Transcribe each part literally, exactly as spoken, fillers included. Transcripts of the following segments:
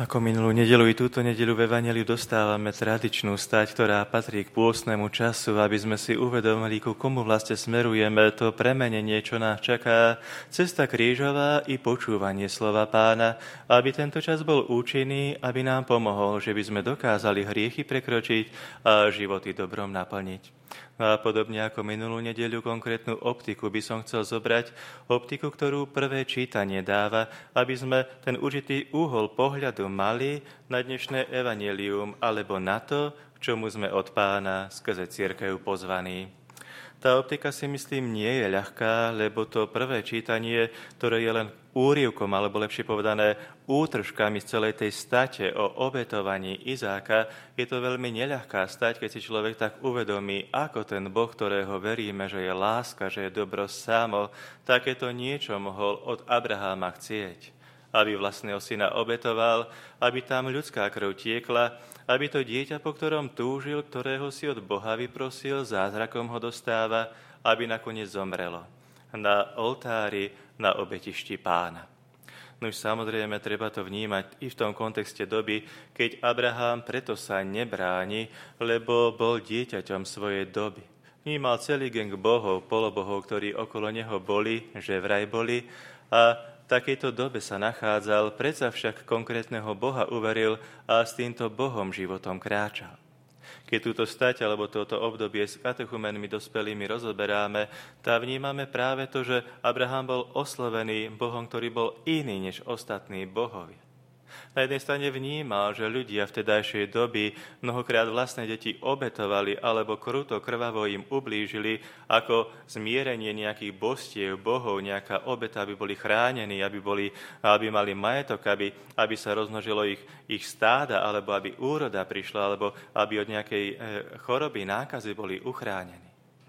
Ako minulú nedeľu i túto nedeľu v Evanjeliu dostávame tradičnú stať, ktorá patrí k pôstnemu času, aby sme si uvedomili, ku komu vlastne smerujeme, to premenenie, čo nás čaká, cesta krížová i počúvanie slova Pána, aby tento čas bol účinný, aby nám pomohol, že by sme dokázali hriechy prekročiť a životy dobrom naplniť. A podobne ako minulú nedeľu konkrétnu optiku by som chcel zobrať, optiku, ktorú prvé čítanie dáva, aby sme ten určitý úhol pohľadu mali na dnešné evanjelium, alebo na to, k čomu sme od Pána skrze cirkev pozvaní. Tá optika si myslím nie je ľahká, lebo to prvé čítanie, ktoré je len úryvkom, alebo lepšie povedané útržkami z celej tej state o obetovaní Izáka, je to veľmi neľahká stať, keď si človek tak uvedomí, ako ten Boh, ktorého veríme, že je láska, že je dobro samo, takéto niečo mohol od Abraháma chcieť, aby vlastného syna obetoval, aby tam ľudská krv tiekla, aby to dieťa, po ktorom túžil, ktorého si od Boha vyprosil, zázrakom ho dostáva, aby nakoniec zomrelo na oltári, na obetišti Pána. No už samozrejme, treba to vnímať i v tom kontexte doby, keď Abraham preto sa nebráni, lebo bol dieťaťom svojej doby. Vnímal celý gang bohov, polobohov, ktorí okolo neho boli, že vraj boli, a v takejto dobe sa nachádzal, predsa však konkrétneho Boha uveril a s týmto Bohom životom kráčal. Keď túto stať alebo toto obdobie s katechumenmi dospelými rozoberáme, tá vnímame práve to, že Abraham bol oslovený Bohom, ktorý bol iný než ostatní bohovia. Na jednej strane vnímal, že ľudia v tedajšej doby mnohokrát vlastné deti obetovali alebo kruto, krvavo im ublížili ako zmierenie nejakých bostiev, bohov, nejaká obeta, aby boli chránení, aby, boli, aby mali majetok, aby, aby sa rozmnožilo ich, ich stáda, alebo aby úroda prišla, alebo aby od nejakej choroby, nákazy boli uchránení.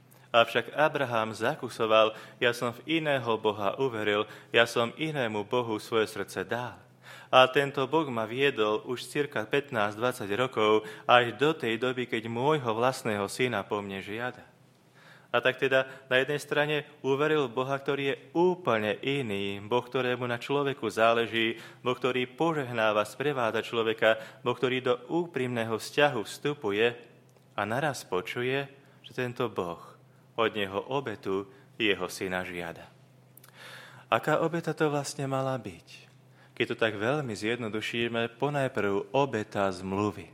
Avšak Abraham zakusoval, ja som v iného Boha uveril, ja som inému Bohu svoje srdce dal. A tento Boh ma viedol už cirka pätnásť dvadsať rokov až do tej doby, keď môjho vlastného syna po mne žiada. A tak teda na jednej strane uveril Boha, ktorý je úplne iný, Boh, ktorému na človeku záleží, Boh, ktorý požehnáva, sprevádza človeka, Boh, ktorý do úprimného vzťahu vstupuje a naraz počuje, že tento Boh od neho obetu jeho syna žiada. Aká obeta to vlastne mala byť? Keď to tak veľmi zjednodušíme, ponajprv obeta zmluvy.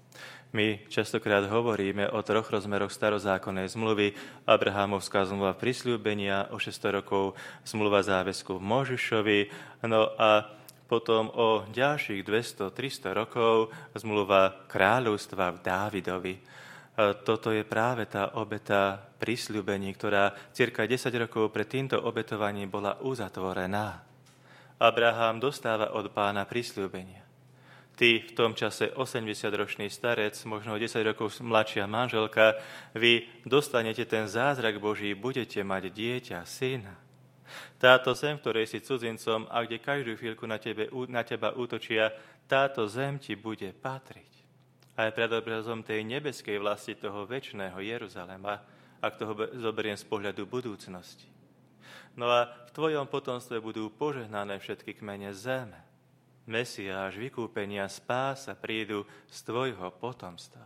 My častokrát hovoríme o troch rozmeroch starozákonnej zmluvy. Abrahámovská zmluva prisľúbenia o šesťsto rokov, zmluva záväzku v Mojžišovi, no a potom o ďalších dvesto tristo rokov zmluva kráľovstva v Dávidovi. A toto je práve tá obeta prisľúbení, ktorá cirka desať rokov pred týmto obetovaním bola uzatvorená. Abraham dostáva od Pána prisľúbenia. Ty, v tom čase osemdesiatročný starec, možno desať rokov mladšia manželka, vy dostanete ten zázrak Boží, budete mať dieťa, syna. Táto zem, ktorej si cudzincom a kde každú chvíľku na, tebe, na teba útočia, táto zem ti bude patriť. Aj pred obrazom tej nebeskej vlasti toho večného Jeruzalema, ak toho zoberiem z pohľadu budúcnosti. No a v tvojom potomstve budú požehnané všetky kmene zeme. Mesiáš, vykúpenia, spása prídu z tvojho potomstva.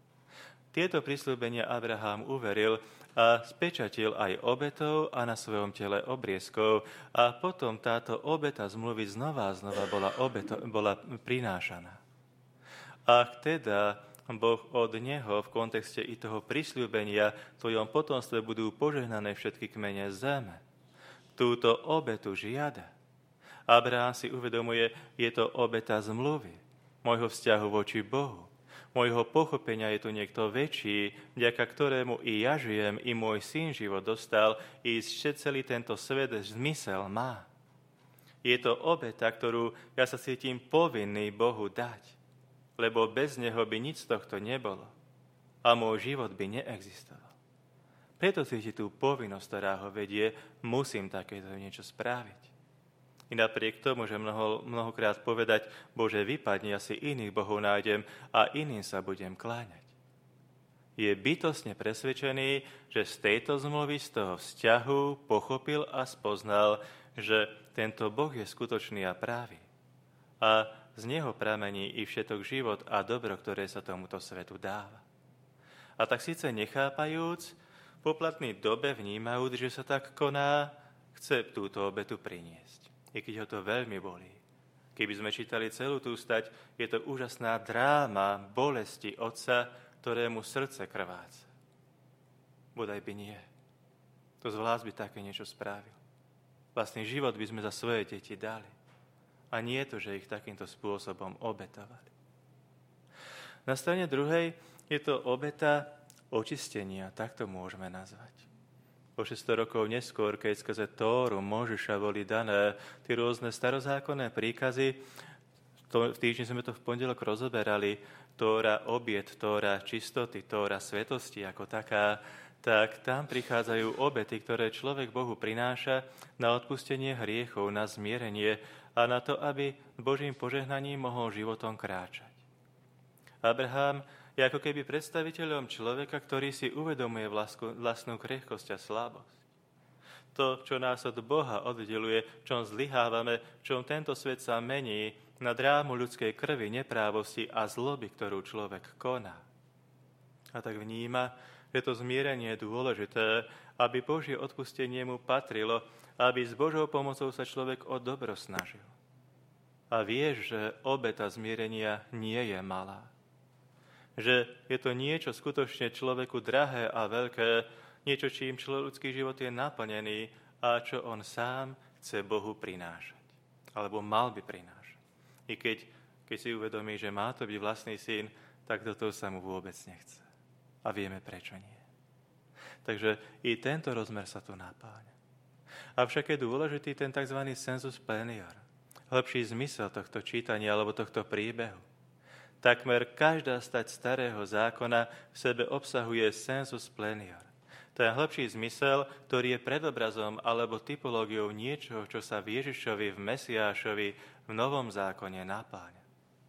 Tieto prisľúbenia Abraham uveril a spečatil aj obetou a na svojom tele obriezkov a potom táto obeta zmluvy znova a znova bola, obeto, bola prinášaná. Ak teda Boh od neho v kontexte i toho prisľúbenia v tvojom potomstve budú požehnané všetky kmene zeme, túto obetu žiada. Abraham si uvedomuje, je to obeta zmluvy, môjho vzťahu voči Bohu. Môjho pochopenia je tu niekto väčší, vďaka ktorému i ja žijem, i môj syn život dostal, i celý tento svet zmysel má. Je to obeta, ktorú ja sa cítim povinný Bohu dať, lebo bez neho by nič z tohto nebolo a môj život by neexistoval. Preto cíti tú povinnosť, ktorá ho vedie, musím takéto niečo spraviť. I napriek tomu, že mnoho, mnohokrát povedať, Bože, vypadni, ja si iných bohov nájdem a iným sa budem kláňať. Je bytostne presvedčený, že z tejto zmluvy, z toho vzťahu pochopil a spoznal, že tento Boh je skutočný a pravý. A z neho pramení i všetok život a dobro, ktoré sa tomuto svetu dáva. A tak síce nechápajúc, v poplatnej dobe vnímajúc, že sa tak koná, chce túto obetu priniesť, i keď ho to veľmi bolí. Keby sme čítali celú tú stať, je to úžasná dráma bolesti otca, ktorému srdce krváca. Bodaj by nie. To z vás by také niečo spravil. Vlastný život by sme za svoje deti dali. A nie to, že ich takýmto spôsobom obetovali. Na strane druhej je to obeta očistenia, tak to môžeme nazvať. O šesťsto rokov neskôr, keď skrze Tóru Mojžiša boli dané tie rôzne starozákonné príkazy, to, v týždni sme to v pondelok rozoberali, Tóra obiet, Tóra čistoty, Tóra svetosti ako taká, tak tam prichádzajú obety, ktoré človek Bohu prináša na odpustenie hriechov, na zmierenie a na to, aby Božím požehnaním mohol životom kráčať. Abraham je ako keby predstaviteľom človeka, ktorý si uvedomuje vlastnú krehkosť a slabosť. To, čo nás od Boha oddeluje, v čom zlyhávame, v čom tento svet sa mení na drámu ľudskej krvi, neprávosti a zloby, ktorú človek koná. A tak vníma, že to zmierenie je dôležité, aby Božie odpustenie mu patrilo, aby s Božou pomocou sa človek o dobro snažil. A vie, že obeta zmierenia nie je malá. Že je to niečo skutočne človeku drahé a veľké, niečo, čím ľudský život je naplnený a čo on sám chce Bohu prinášať. Alebo mal by prinášať. I keď, keď si uvedomí, že má to byť vlastný syn, tak do toho sa mu vôbec nechce. A vieme, prečo nie. Takže i tento rozmer sa tu napáňa. Avšak je dôležitý ten tzv. Sensus plenior. Hlbší zmysel tohto čítania alebo tohto príbehu. Takmer každá stať starého zákona v sebe obsahuje sensus plenior. Ten hĺbší zmysel, ktorý je predobrazom alebo typológiou niečoho, čo sa v Ježišovi, v Mesiášovi, v Novom zákone napáňa.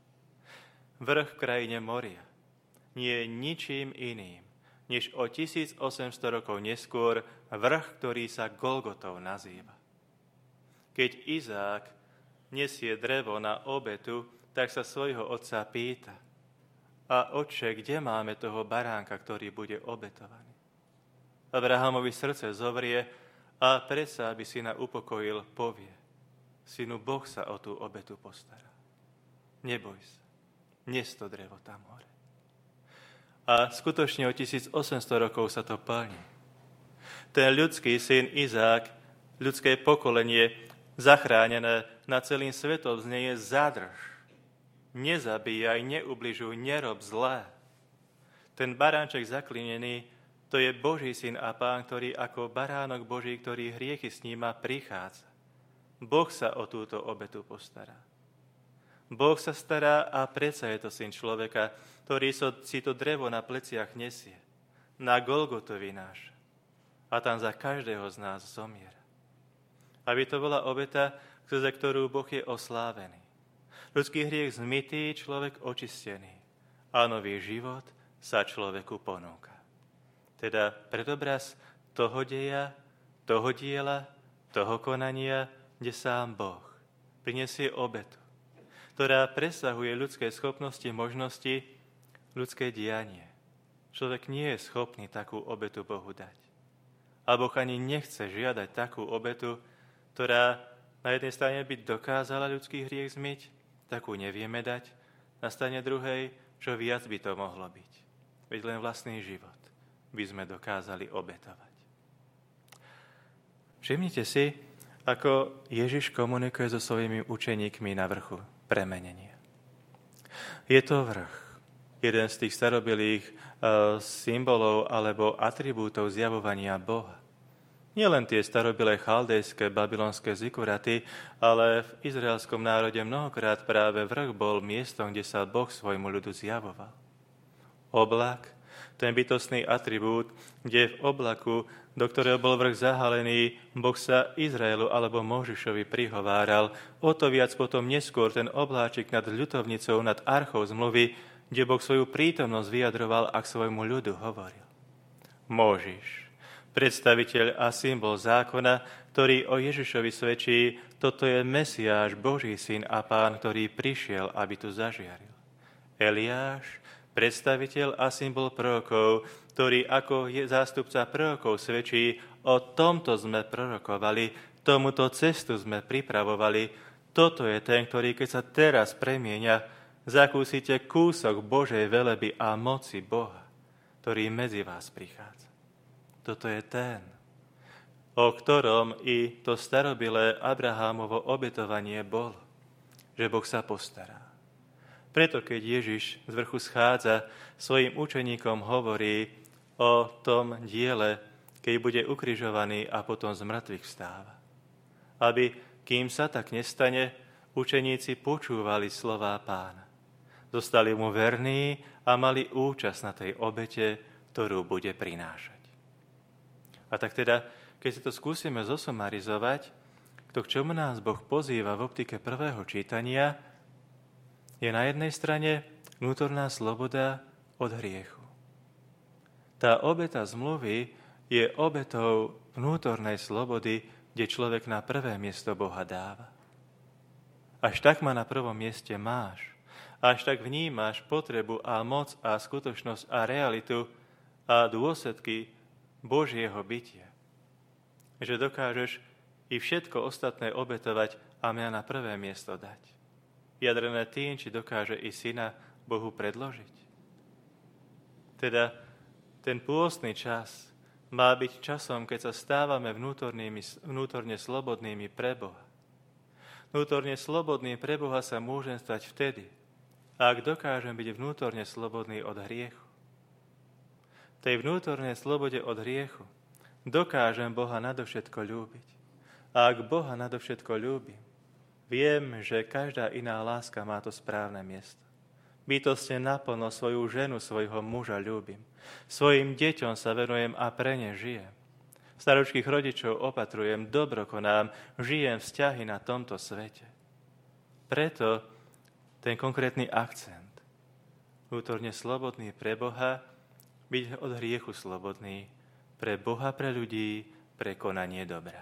Vrch v krajine Moria nie je ničím iným, než o tisícosemsto rokov neskôr vrch, ktorý sa Golgotou nazýva. Keď Izák nesie drevo na obetu, tak sa svojho otca pýta: a otče, kde máme toho baránka, ktorý bude obetovaný? Abrahamovi srdce zovrie a predsa, aby syna upokojil, povie: synu, Boh sa o tú obetu postará. Neboj sa, nes to drevo tam hore. A skutočne o tisícosemsto rokov sa to plní. Ten ľudský syn Izák, ľudské pokolenie, zachránené na celým svetom, znieje: zadrž. Nezabíjaj, neubližuj, nerob zlé. Ten baránček zaklinený, to je Boží syn a Pán, ktorý ako baránok Boží, ktorý hriechy sníma, prichádza. Boh sa o túto obetu postará. Boh sa stará a predsa je to syn človeka, ktorý si to drevo na pleciach nesie. Na Golgotu vynáša. A tam za každého z nás zomiera. Aby to bola obeta, za ktorú Boh je oslávený. Ľudský hriech zmytý, človek očistený. A nový život sa človeku ponúka. Teda predobraz toho deja, toho diela, toho konania, kde sám Boh prinesie obetu, ktorá presahuje ľudské schopnosti, možnosti, ľudské dianie. Človek nie je schopný takú obetu Bohu dať. A Boh ani nechce žiadať takú obetu, ktorá na jednej strane by dokázala ľudský hriech zmyť, takú nevieme dať, na strane druhej, čo viac by to mohlo byť. Veď len vlastný život by sme dokázali obetovať. Všimnite si, ako Ježiš komunikuje so svojimi učeníkmi na vrchu premenenia. Je to vrch, jeden z tých starobilých uh, symbolov alebo atribútov zjavovania Boha. Nielen tie starobilé chaldejské, babylonské zikuraty, ale v izraelskom národe mnohokrát práve vrch bol miestom, kde sa Boh svojmu ľudu zjavoval. Oblak, ten bytostný atribút, kde v oblaku, do ktorého bol vrch zahalený, Boh sa Izraelu alebo Mojžišovi prihováral, o to viac potom neskôr ten obláčik nad ľutovnicou, nad archou zmluvy, kde Boh svoju prítomnosť vyjadroval a k svojmu ľudu hovoril. Mojžiš, predstaviteľ a symbol zákona, ktorý o Ježišovi svedčí, toto je Mesiáš, Boží syn a Pán, ktorý prišiel, aby tu zažiaril. Eliáš, predstaviteľ a symbol prorokov, ktorý ako je zástupca prorokov svedčí, o tomto sme prorokovali, tomuto cestu sme pripravovali, toto je ten, ktorý keď sa teraz premieňa, zakúsite kúsok Božej veleby a moci Boha, ktorý medzi vás prichádza. Toto je ten, o ktorom i to starobilé Abrahámovo obetovanie bolo, že Boh sa postará. Preto, keď Ježiš z vrchu schádza, svojim učeníkom hovorí o tom diele, keď bude ukrižovaný a potom z mŕtvych vstáva. Aby, kým sa tak nestane, učeníci počúvali slová Pána. Zostali mu verní a mali účasť na tej obete, ktorú bude prinášať. A tak teda, keď si to skúsime zosumarizovať, to, k čomu nás Boh pozýva v optike prvého čítania, je na jednej strane vnútorná sloboda od hriechu. Tá obeta zmluvy je obetou vnútornej slobody, kde človek na prvé miesto Boha dáva. Až tak ma na prvom mieste máš, až tak vnímaš potrebu a moc a skutočnosť a realitu a dôsledky Božieho bytia. Že dokážeš i všetko ostatné obetovať a mňa na prvé miesto dať. Jadrené tým, či dokáže i syna Bohu predložiť. Teda ten pôstny čas má byť časom, keď sa stávame vnútorne slobodnými pre Boha. Vnútorne slobodný pre Boha sa môžem stať vtedy, ak dokážem byť vnútorne slobodný od hriechu. V tej vnútornej slobode od hriechu dokážem Boha nadovšetko ľúbiť. A ak Boha nadovšetko ľúbim, viem, že každá iná láska má to správne miesto. Bytostne naplno svoju ženu, svojho muža ľúbim. Svojim deťom sa venujem a pre ne žijem. Staročkých rodičov opatrujem, dobro konám, žijem vzťahy na tomto svete. Preto ten konkrétny akcent. Vnútorne slobodný pre Boha, byť od hriechu slobodný, pre Boha, pre ľudí, pre konanie dobra.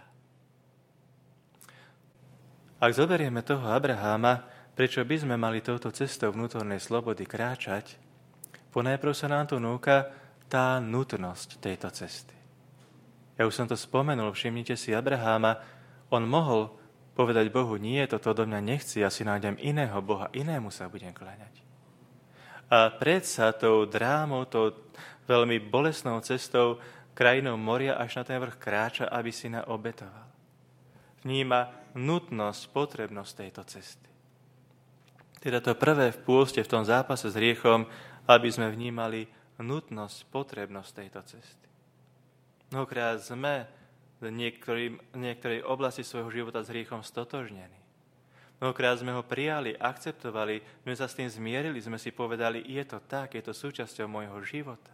Ak zoberieme toho Abraháma, prečo by sme mali touto cestou vnútornej slobody kráčať, ponajprv sa nám tu núka tá nutnosť tejto cesty. Ja už som to spomenul, všimnite si Abraháma, on mohol povedať Bohu, nie, toto do mňa nechci, ja si nájdem iného Boha, inému sa budem kláňať. A predsa tou drámou, tou veľmi bolestnou cestou krajinou moria až na ten vrch kráča, aby si na obetoval. Vníma nutnosť, potrebnosť tejto cesty. Teda to prvé v pôste, v tom zápase s hriechom, aby sme vnímali nutnosť, potrebnosť tejto cesty. Mnohokrát sme v niektorej oblasti svojho života s hriechom stotožnení. Mnohokrát sme ho prijali, akceptovali, sme sa s tým zmierili, sme si povedali, je to tak, je to súčasťou môjho života.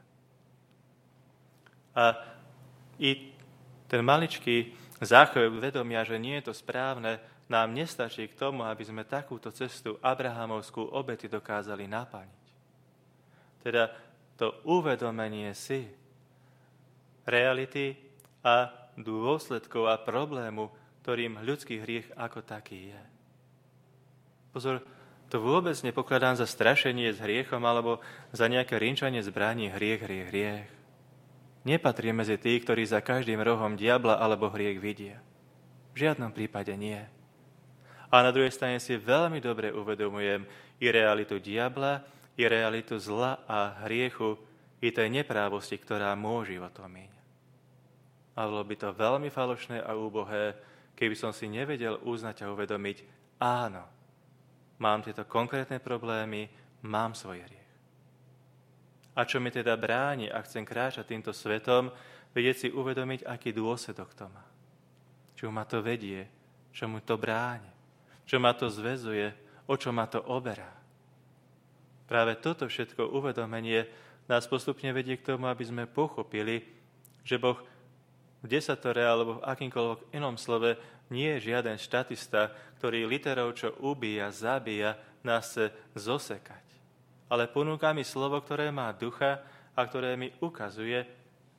A i ten maličký záchvev vedomia, že nie je to správne, nám nestačí k tomu, aby sme takúto cestu abrahamovskú obety dokázali naplniť. Teda to uvedomenie si reality a dôsledkov a problému, ktorým ľudský hriech ako taký je. Pozor, to vôbec nepokladám za strašenie s hriechom alebo za nejaké rinčanie zbraní hriech, hriech, hriech. Nepatrí medzi tých, ktorí za každým rohom diabla alebo hriech vidia. V žiadnom prípade nie. A na druhej strane si veľmi dobre uvedomujem i realitu diabla, i realitu zla a hriechu, i tej neprávosti, ktorá môže o tom míňa. A bolo by to veľmi falošné a úbohé, keby som si nevedel uznať a uvedomiť, áno, mám tieto konkrétne problémy, mám svoj hriech. A čo mi teda bráni, ak chcem kráčať týmto svetom, vedieť si uvedomiť, aký dôsledok to má. Čo ma to vedie, čo mu to bráni, čo ma to zväzuje, o čo ma to oberá. Práve toto všetko uvedomenie nás postupne vedie k tomu, aby sme pochopili, že Boh v desatore alebo v akýmkoľvek inom slove nie je žiaden štatista, ktorý literou, čo ubíja, zabíja, nás chce zosekať. Ale ponúka mi slovo, ktoré má ducha a ktoré mi ukazuje,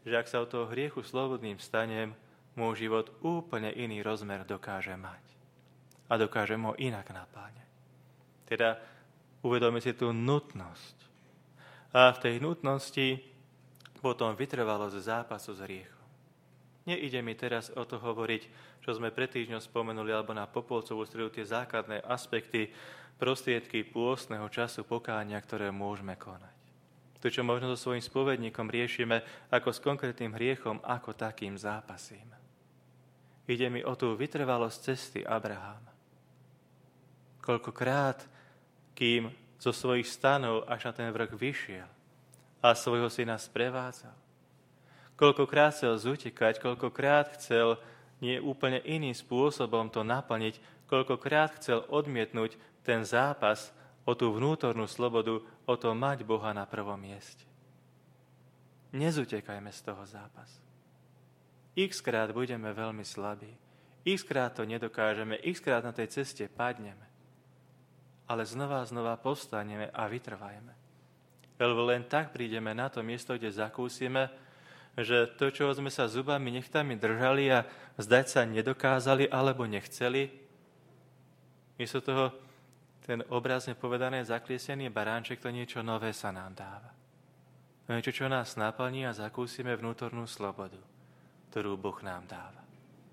že ak sa od toho hriechu slobodným stanem, môj život úplne iný rozmer dokáže mať. A dokáže ho inak napáňať. Teda uvedomiť si tú nutnosť. A v tej nutnosti potom vytrvalosť zápasu s hriechom. Neide mi teraz o to hovoriť, čo sme pred týždňom spomenuli, alebo na Popolcovú stredu, tie základné aspekty, prostriedky pôstneho času pokánia, ktoré môžeme konať. To, čo možno so svojím spovedníkom riešime, ako s konkrétnym hriechom, ako takým zápasím. Ide mi o tú vytrvalosť cesty Abraháma. Koľkokrát, kým zo svojich stanov až na ten vrch vyšiel a svojho syna sprevádzal. Koľkokrát chcel zutekať, koľkokrát chcel nie úplne iným spôsobom to naplniť, koľkokrát chcel odmietnúť ten zápas o tú vnútornú slobodu, o to mať Boha na prvom mieste. Nezutekajme z toho zápasu. X-krát budeme veľmi slabí. X-krát to nedokážeme, x-krát na tej ceste padneme. Ale znova a znova povstaneme a vytrvajme. Lebo len tak prídeme na to miesto, kde zakúsime, že to, čo sme sa zubami nechtami držali a zdať sa nedokázali alebo nechceli, miesto toho ten obrazne povedané zakliesený baránček, to niečo nové sa nám dáva. To niečo, čo nás naplní a zakúsime vnútornú slobodu, ktorú Boh nám dáva.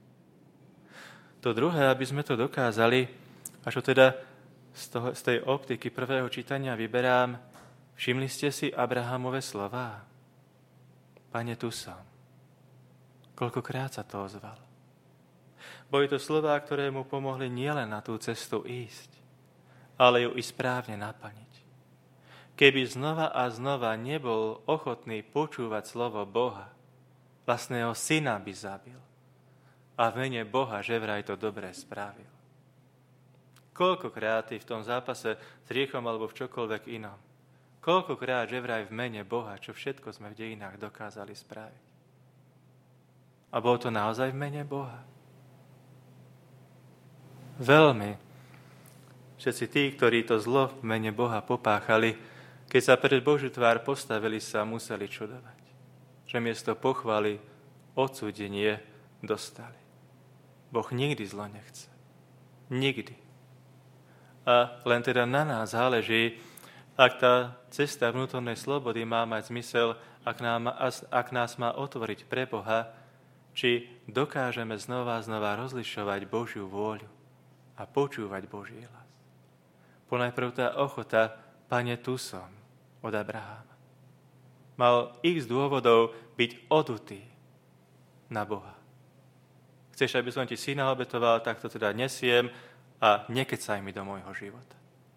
To druhé, aby sme to dokázali, a čo teda z, toho, z tej optiky prvého čítania vyberám, všimli ste si Abrahamove slová? Pane, tu som. Koľkokrát sa to ozval. Boli to slová, ktoré mu pomohli nielen na tú cestu ísť, ale ju i správne naplniť. Keby znova a znova nebol ochotný počúvať slovo Boha, vlastného syna by zabil. A v mene Boha, že vraj to dobre spravil. Koľkokrát v tom zápase s hriechom alebo v čokoľvek inom, koľkokrát, že vraj v mene Boha, čo všetko sme v dejinách dokázali spraviť. A bolo to naozaj v mene Boha? Veľmi. Všetci tí, ktorí to zlo v mene Boha popáchali, keď sa pred Božiu tvár postavili, sa museli čudovať. Že miesto pochvaly odsúdenie dostali. Boh nikdy zlo nechce. Nikdy. A len teda na nás záleží, ak tá cesta vnútornej slobody má mať zmysel, ak, nám, ak nás má otvoriť pre Boha, či dokážeme znova a znova rozlišovať Božiu vôľu a počúvať Boží hlas. Ponajprv tá ochota, Pane, tu som, od Abraháma. Mal x dôvodov byť odutý na Boha. Chceš, aby som ti syna obetoval, tak to teda nesiem a nekecaj mi do môjho života.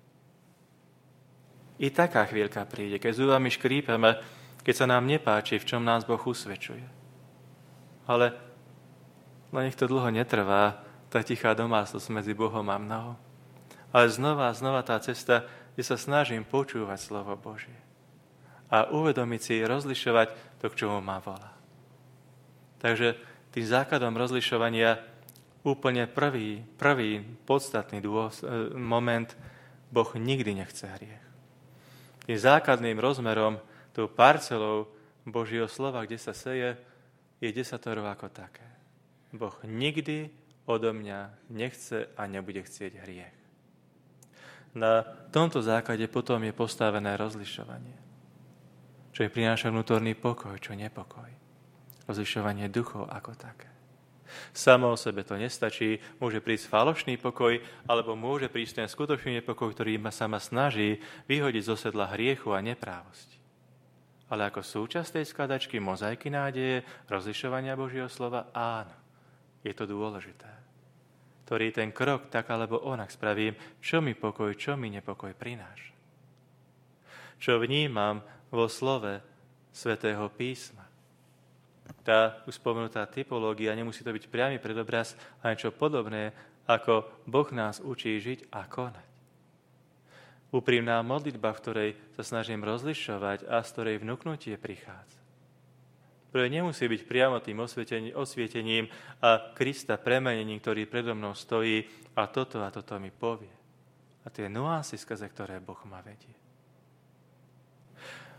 I taká chvíľka príde, keď zubami škrípeme, keď sa nám nepáči, v čom nás Boh usvedčuje. Ale no nech to dlho netrvá, tá tichá domácnosť medzi Bohom a mnou. Ale znova a znova tá cesta, kde sa snažím počúvať slovo Božie. A uvedomiť si, rozlišovať to, k čomu ma volá. Takže tým základom rozlišovania úplne prvý, prvý podstatný dôs, moment, Boh nikdy nechce hriech. Tým základným rozmerom, tou parcelou Božieho slova, kde sa seje, je desatoro ako také. Boh nikdy odo mňa nechce a nebude chcieť hriech. Na tomto základe potom je postavené rozlišovanie. Čo je prináša vnútorný pokoj, čo nepokoj. Rozlišovanie duchov ako také. Samo o sebe to nestačí, môže prísť falošný pokoj, alebo môže prísť ten skutočný nepokoj, ktorý ma sama snaží vyhodiť zo sedla hriechu a neprávosti. Ale ako súčasť tej skladačky mozaiky nádeje, rozlišovania Božieho slova, áno, je to dôležité. Ktorý ten krok tak alebo onak spravím, čo mi pokoj, čo mi nepokoj prináša. Čo vnímam vo slove Svätého písma. Tá už spomenutá typológia, nemusí to byť priamy predobraz, ale niečo podobné, ako Boh nás učí žiť a konať. Úprimná modlitba, v ktorej sa snažím rozlišovať a z ktorej vnúknutie prichádza. Ktoré nemusí byť priamo tým osvietením a Krista premenením, ktorý predo mnou stojí a toto a toto mi povie. A tie nuancy, skrze ktoré Boh ma vedie.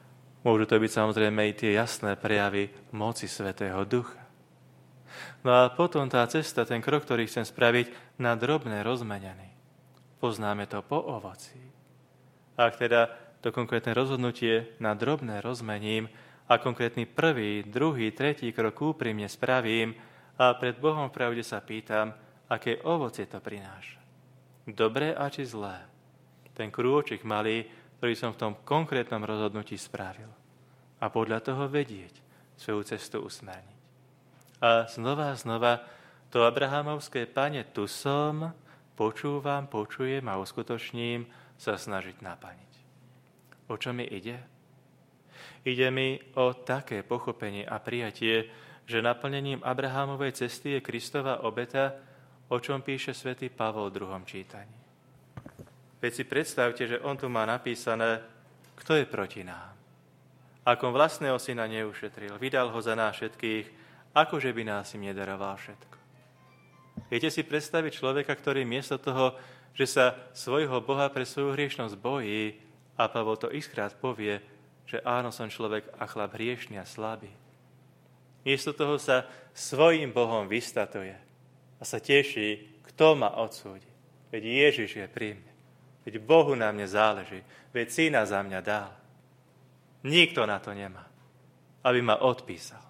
Môžu to byť samozrejme i tie jasné prejavy moci Svätého Ducha. No a potom tá cesta, ten krok, ktorý chcem spraviť, na drobné rozmeneny. Poznáme to po ovoci. Ak teda to konkrétne rozhodnutie na drobné rozmením a konkrétny prvý, druhý, tretí krok úprimne spravím a pred Bohom v pravde sa pýtam, aké ovocie to prináša. Dobré a či zlé. Ten krôčik malý, ktorý som v tom konkrétnom rozhodnutí spravil. A podľa toho vedieť svoju cestu usmerniť. A znova a znova to abrahamovské Pane, tu som, počúvam, počujem a uskutočním, sa snažiť naplniť. O čo mi ide? Ide mi o také pochopenie a prijatie, že naplnením Abrahamovej cesty je Kristova obeta, o čom píše svätý Pavol v druhom čítaní. Veď si predstavte, že on tu má napísané, kto je proti nám. Ako vlastného syna neušetril, vydal ho za nás všetkých, akože by nás im nedaroval všetko. Viete si predstaviť človeka, ktorý miesto toho, že sa svojho Boha pre svoju hriešnosť bojí, a Pavol to xkrát povie, že áno, som človek a chlap hriešný a slabý. Miesto toho sa svojím Bohom vystatuje a sa teší, kto ma odsúdi. Veď Ježiš je pri mne. Veď Bohu na mne záleží. Veď syna za mňa dal. Nikto na to nemá, aby ma odpísal.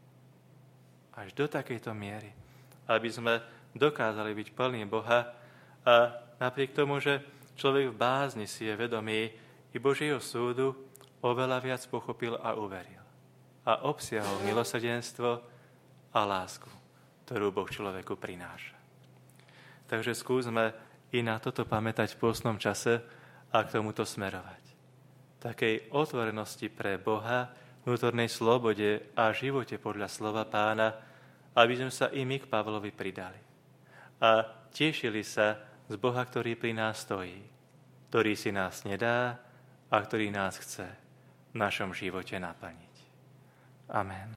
Až do takejto miery, aby sme dokázali byť plní Boha a napriek tomu, že človek v bázni si je vedomý i Božieho súdu, oveľa viac pochopil a uveril. A obsiahol milosrdenstvo a lásku, ktorú Boh človeku prináša. Takže skúsme i na toto pamätať v pôstnom čase a k tomuto smerovať. Takej otvorenosti pre Boha, vnútornej slobode a živote podľa slova Pána, aby sme sa i my k Pavlovi pridali. A tešili sa z Boha, ktorý pri nás stojí, ktorý si nás nedá a ktorý nás chce v našom živote naplniť. Amen.